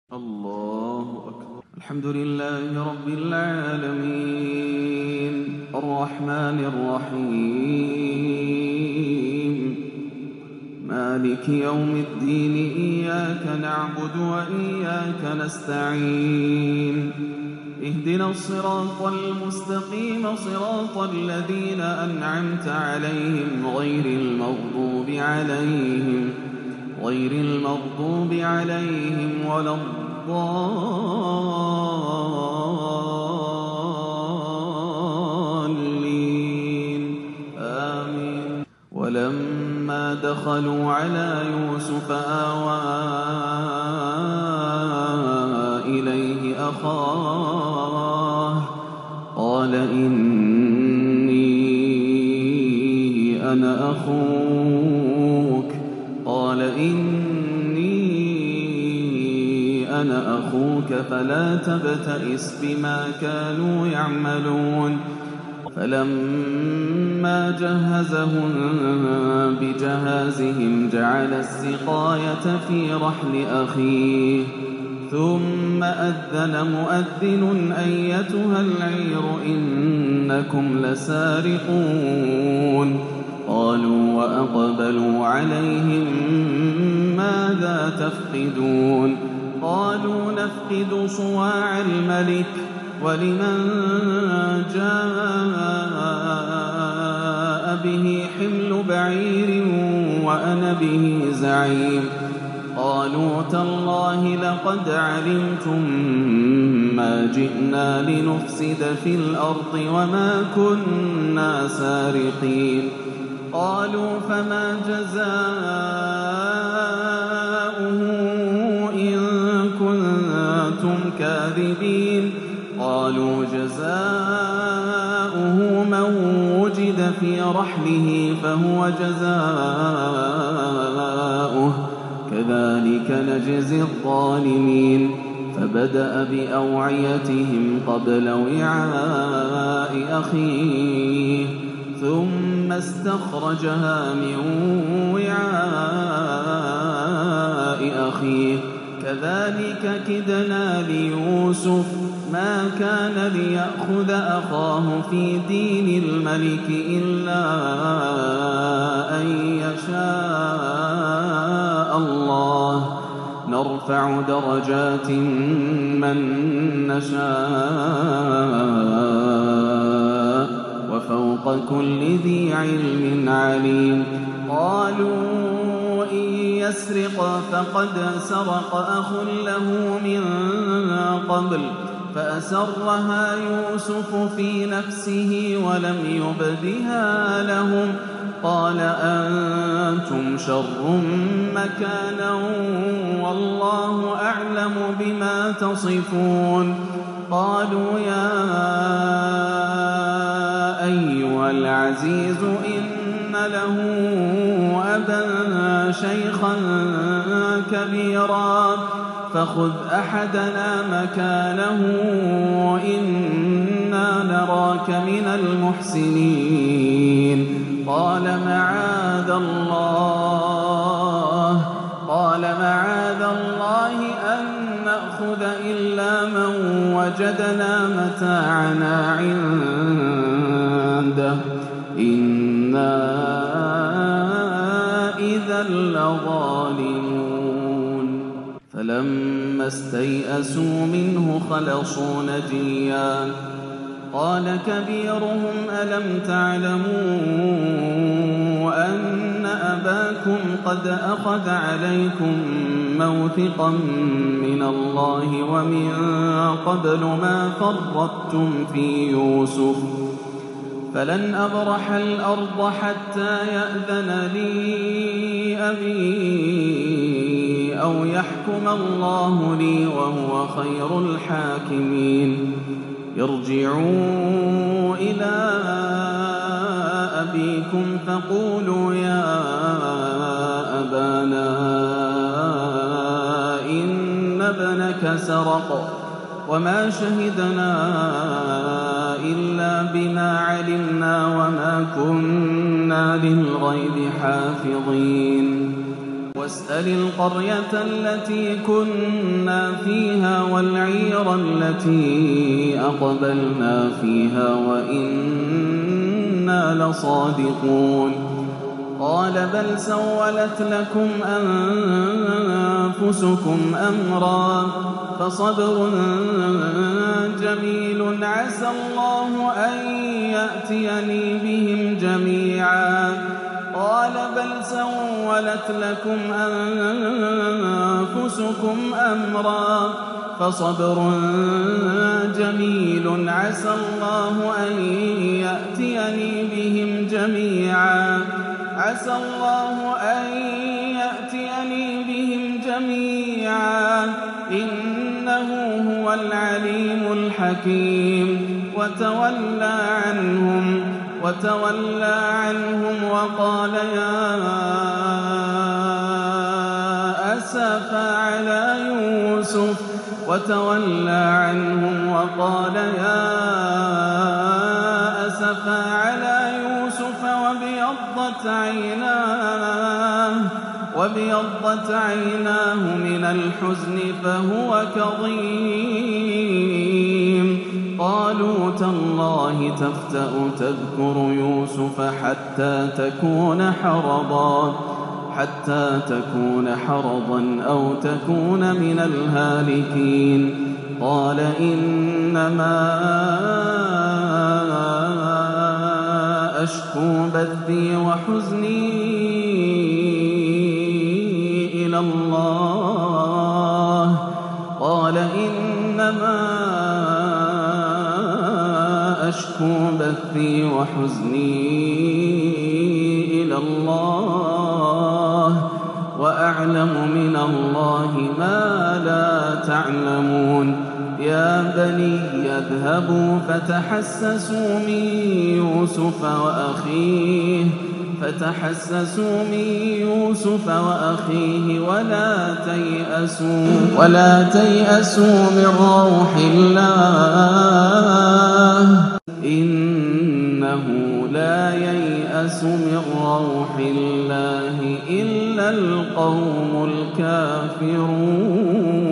الله أكبر. الحمد لله رب العالمين الرحمن الرحيم مالك يوم الدين إياك نعبد وإياك نستعين اهدنا الصراط المستقيم صراط الذين أنعمت عليهم غير المغضوب عليهم ولا الضالين آمين. ولما دخلوا على يوسف آوى إليه أخاه قال إني أنا أخوك فلا تبتئس بما كانوا يعملون. فلما جهزهم بجهازهم جعل السقاية في رحل أخيه ثم أذن مؤذن أيتها العير إنكم لسارقون. قالوا وأقبلوا عليهم ماذا تفقدون؟ قالوا نفقد صواع الملك ولمن جاء به حمل بعير وأنا به زعيم. قالوا تالله لقد علمتم ما جئنا لنفسد في الأرض وما كنا سارقين. قالوا فما جزاؤه كاذبين؟ قالوا جزاؤه من وجد في رحله فهو جزاؤه كذلك نجزي الظالمين. فبدأ بأوعيتهم قبل وعاء أخيه ثم استخرجها من وعاء أخيه كذلك كدنا ليوسف ما كان ليأخذ أخاه في دين الملك إلا أن يشاء الله نرفع درجات من نشاء وفوق كل ذي علم عليم. قالوا يسرق فقد سرق أخ له من قبل فأسرها يوسف في نفسه ولم يبدها لهم. قال أنتم شر مكانا والله أعلم بما تصفون. قالوا يا أيها العزيز إن له أبا شيخا كبيرا فخذ أحدنا مكانه إنا نراك من المحسنين. قال معاذ الله أن نأخذ إلا من وجدنا متاعنا عنده إنا إذا لظالمون. فلما استيئسوا منه خلصوا نجيا قال كبيرهم ألم تعلموا أن أباكم قد أخذ عليكم موثقا من الله ومن قبل ما فرطتم في يوسف فلن أبرح الأرض حتى يأذن لي أبي أو يحكم الله لي وهو خير الحاكمين. ارجعوا إلى أبيكم فقولوا يا أبانا إن ابنك سرق وما شهدنا إلا بما علمنا وما كنا للغيب حافظين. واسأل القرية التي كنا فيها والعير التي أقبلنا فيها وإنا لصادقون قال بل سولت لكم أنفسكم أمرا فصبر جميل عسى الله أن يأتيني بهم جميعا قال بل سولت لكم أنفسكم أمرا فصبر جميل عسى الله أن يأتيني بهم جميعا عسى الله أن يأتيني بهم جميعا إنه هو العليم الحكيم وتولى عنهم وقال يا أسفا على يوسف وتولى عنهم وقال يا أسفا على يوسف وابيضت عيناه من الحزن فهو كظيم قالوا تالله تفتأ تذكر يوسف حتى تكون حرضا أو تكون من الهالكين قال إنما أشكو بثي وحزني إلى الله قال إنما أشكو بثي وحزني إلى الله وأعلم من الله ما لا تعلمون يا بني اذهبوا فتحسسوا من يوسف وأخيه ولا تيأسوا من روح الله إنه لا ييأس من روح الله إلا القوم الكافرون